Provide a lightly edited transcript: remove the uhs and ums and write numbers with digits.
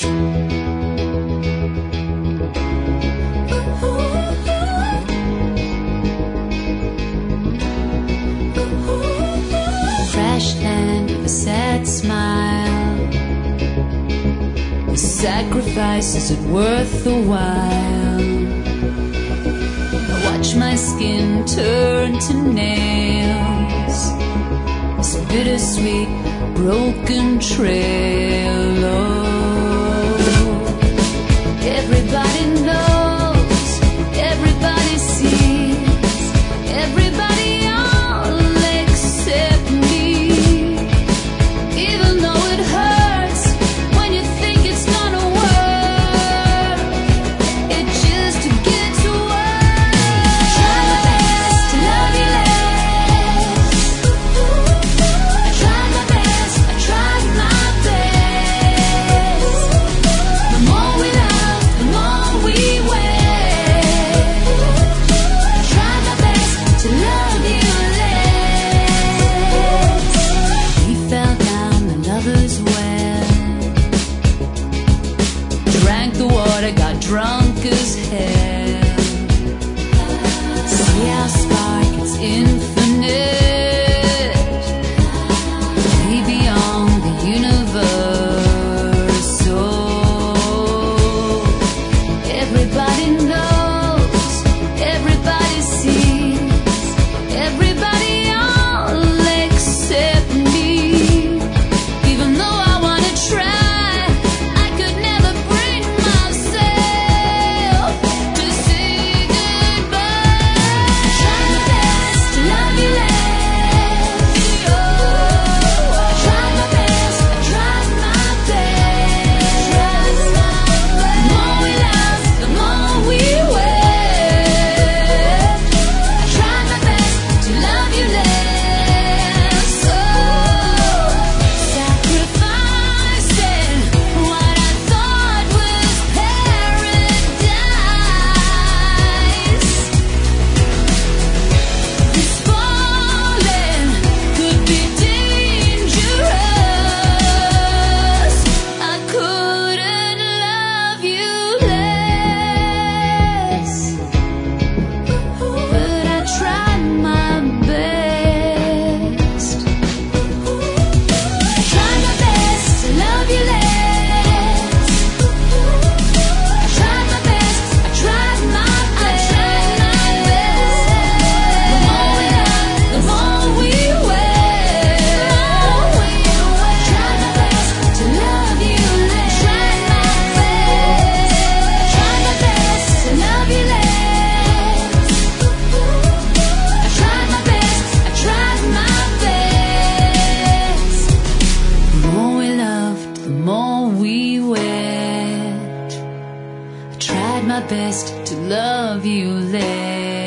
Fresh land with a sad smile. The sacrifice, is it worth the while? Watch my skin turn to nails. This bittersweet, broken trail. Oh, everybody knows, everybody sees, everybody all except me. Even though it hurts when you think it's gonna work, it just gets worse. Try my best to love you less. I tried my best, I tried my best. The more we love, the more we wait. I tried my best to love you less. We fell down the lover's well, drank the water, got drunk as hell. See our spark, it's infinite, way beyond the universe. Oh, everybody knows, everybody sees, everybody all except me. Even though I wanna try, I could never bring myself to say goodbye. Try my best to love you less. I tried my best, I tried my best. The more we love, the more we wait. I tried my best to love you less. Oh, sacrificing what I thought was paradise. This falling could be dangerous. I couldn't love you less, but I tried my best. I tried my best to love you less. I tried my best, I tried my best. The more we love, the more we wait. I tried my best to love you less. I tried my best to love you less. I tried my best, I tried my best. The more we loved, the more we went. I tried my best to love you less.